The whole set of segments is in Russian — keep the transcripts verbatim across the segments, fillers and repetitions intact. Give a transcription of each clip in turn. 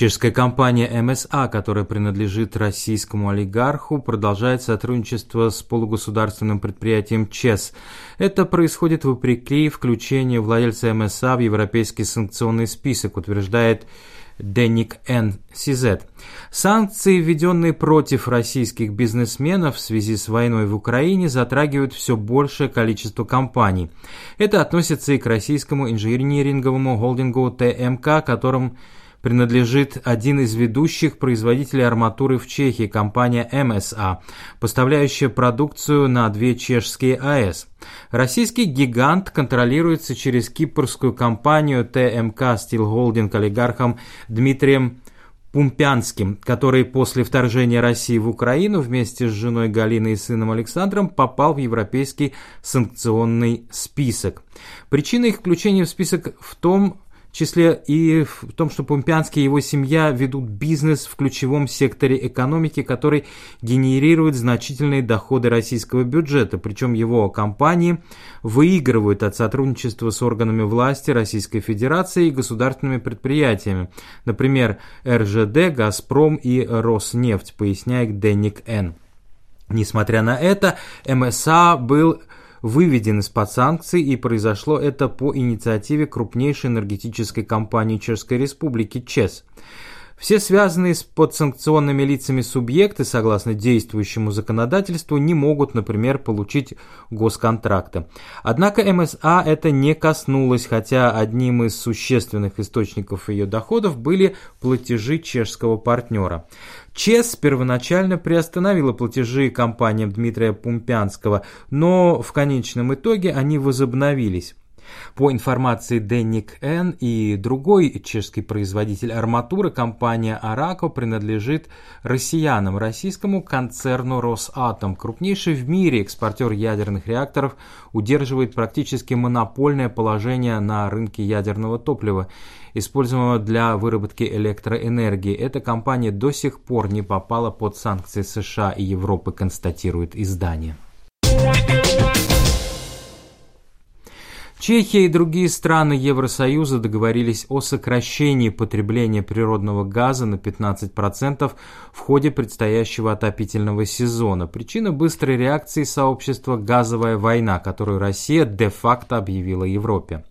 Чешская компания эм эс а, которая принадлежит российскому олигарху, продолжает сотрудничество с полугосударственным предприятием ЧЕС. Это происходит вопреки включению владельца эм эс а в европейский санкционный список, утверждает Денник Н. Сизет. Санкции, введенные против российских бизнесменов в связи с войной в Украине, затрагивают все большее количество компаний. Это относится и к российскому инжиниринговому холдингу тэ эм ка, которым принадлежит один из ведущих производителей арматуры в Чехии, компания эм эс а, поставляющая продукцию на две чешские а э эс. Российский гигант контролируется через кипрскую компанию тэ эм ка Steel Holding олигархом Дмитрием Пумпянским, который после вторжения России в Украину вместе с женой Галиной и сыном Александром попал в европейский санкционный список. Причина их включения в список в том, в числе и в том, что Пумпянский и его семья ведут бизнес в ключевом секторе экономики, который генерирует значительные доходы российского бюджета, причем его компании выигрывают от сотрудничества с органами власти Российской Федерации и государственными предприятиями, например, эр жэ дэ, Газпром и Роснефть, поясняет Денник Н. Несмотря на это, эм эс а был выведен из-под санкций, и произошло это по инициативе крупнейшей энергетической компании Чешской Республики ЧЕС. Все связанные с подсанкционными лицами субъекты, согласно действующему законодательству, не могут, например, получить госконтракты. Однако эм эс а это не коснулось, хотя одним из существенных источников ее доходов были платежи чешского партнера. ЧЕС первоначально приостановила платежи компаниям Дмитрия Пумпянского, но в конечном итоге они возобновились. По информации Денник Н, и другой чешский производитель арматуры, компания Арако, принадлежит россиянам, российскому концерну Росатом. Крупнейший в мире экспортер ядерных реакторов удерживает практически монопольное положение на рынке ядерного топлива, используемого для выработки электроэнергии. Эта компания до сих пор не попала под санкции США и Европы, констатирует издание. Чехия и другие страны Евросоюза договорились о сокращении потребления природного газа на пятнадцать процентов в ходе предстоящего отопительного сезона. Причина быстрой реакции сообщества – газовая война, которую Россия де-факто объявила Европе.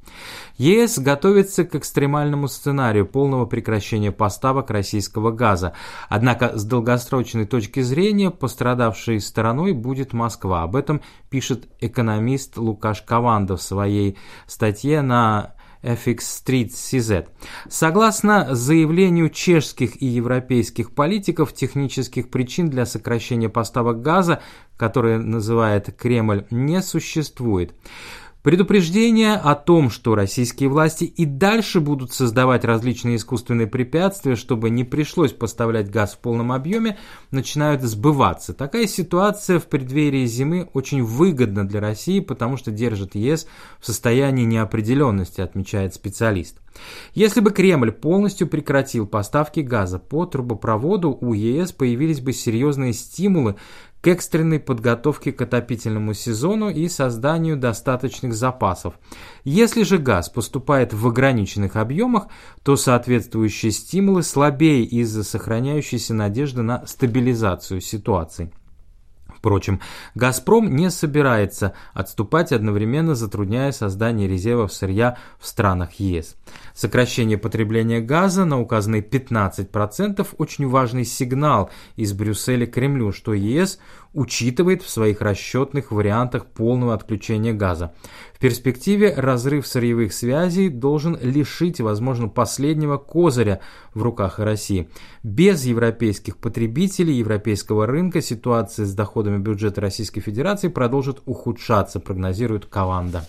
ЕС готовится к экстремальному сценарию полного прекращения поставок российского газа. Однако с долгосрочной точки зрения пострадавшей стороной будет Москва. Об этом пишет экономист Лукаш Каванда в своей статье на эф икс Street си зет. Согласно заявлению чешских и европейских политиков, технических причин для сокращения поставок газа, которые называет Кремль, не существует. Предупреждения о том, что российские власти и дальше будут создавать различные искусственные препятствия, чтобы не пришлось поставлять газ в полном объеме, начинают сбываться. Такая ситуация в преддверии зимы очень выгодна для России, потому что держит ЕС в состоянии неопределенности, отмечает специалист. Если бы Кремль полностью прекратил поставки газа по трубопроводу, у ЕС появились бы серьезные стимулы к экстренной подготовке к отопительному сезону и созданию достаточных запасов. Если же газ поступает в ограниченных объемах, то соответствующие стимулы слабее из-за сохраняющейся надежды на стабилизацию ситуации. Впрочем, «Газпром» не собирается отступать, одновременно затрудняя создание резервов сырья в странах ЕС. Сокращение потребления газа на указанные пятнадцать процентов – очень важный сигнал из Брюсселя Кремлю, что ЕС учитывает в своих расчетных вариантах полного отключения газа. В перспективе разрыв сырьевых связей должен лишить, возможно, последнего козыря в руках России. Без европейских потребителей, европейского рынка ситуация с доходами бюджета Российской Федерации продолжит ухудшаться, прогнозирует Каванда.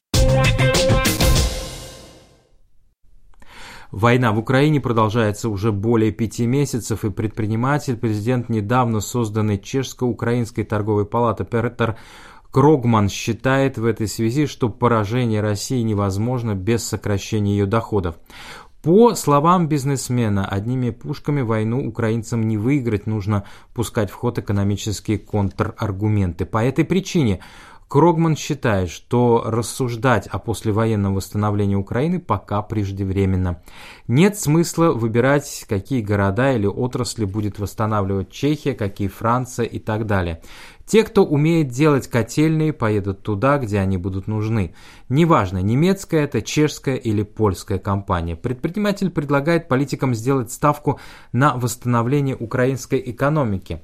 Война в Украине продолжается уже более пяти месяцев, и предприниматель, президент недавно созданной Чешско-Украинской торговой палаты Петер Крогман считает в этой связи, что поражение России невозможно без сокращения ее доходов. По словам бизнесмена, одними пушками войну украинцам не выиграть, нужно пускать в ход экономические контраргументы. По этой причине Крогман считает, что рассуждать о послевоенном восстановлении Украины пока преждевременно. Нет смысла выбирать, какие города или отрасли будет восстанавливать Чехия, какие Франция и так далее. Те, кто умеет делать котельные, поедут туда, где они будут нужны. Неважно, немецкая это, чешская или польская компания. Предприниматель предлагает политикам сделать ставку на восстановление украинской экономики.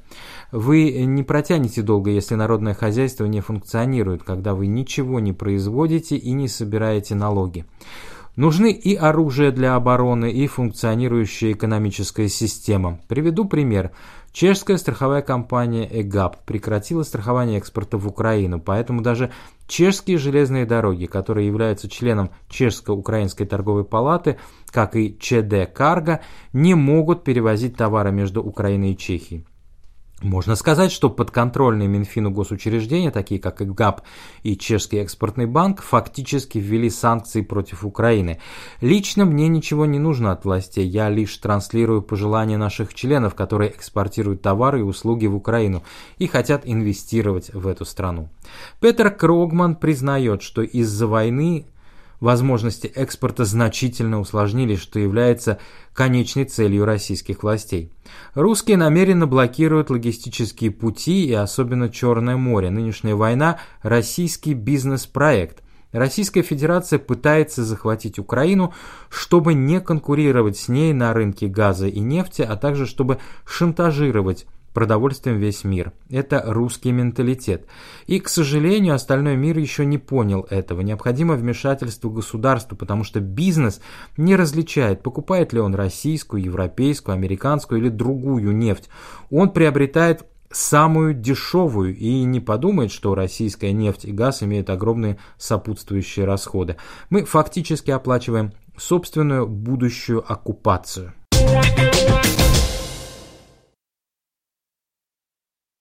Вы не протянете долго, если народное хозяйство не функционирует, когда вы ничего не производите и не собираете налоги. Нужны и оружие для обороны, и функционирующая экономическая система. Приведу пример. Чешская страховая компания ЭГАП прекратила страхование экспорта в Украину, поэтому даже чешские железные дороги, которые являются членом Чешско-Украинской торговой палаты, как и ЧД Карго, не могут перевозить товары между Украиной и Чехией. Можно сказать, что подконтрольные Минфину госучреждения, такие как ЭГАП и Чешский экспортный банк, фактически ввели санкции против Украины. Лично мне ничего не нужно от властей, я лишь транслирую пожелания наших членов, которые экспортируют товары и услуги в Украину и хотят инвестировать в эту страну. Петер Крогман признает, что из-за войны возможности экспорта значительно усложнились, что является конечной целью российских властей. Русские намеренно блокируют логистические пути и особенно Черное море. Нынешняя война – российский бизнес-проект. Российская Федерация пытается захватить Украину, чтобы не конкурировать с ней на рынке газа и нефти, а также чтобы шантажировать продовольствием весь мир. Это русский менталитет. И, к сожалению, остальной мир еще не понял этого. Необходимо вмешательство государства, потому что бизнес не различает, покупает ли он российскую, европейскую, американскую или другую нефть. Он приобретает самую дешевую и не подумает, что российская нефть и газ имеют огромные сопутствующие расходы. Мы фактически оплачиваем собственную будущую оккупацию.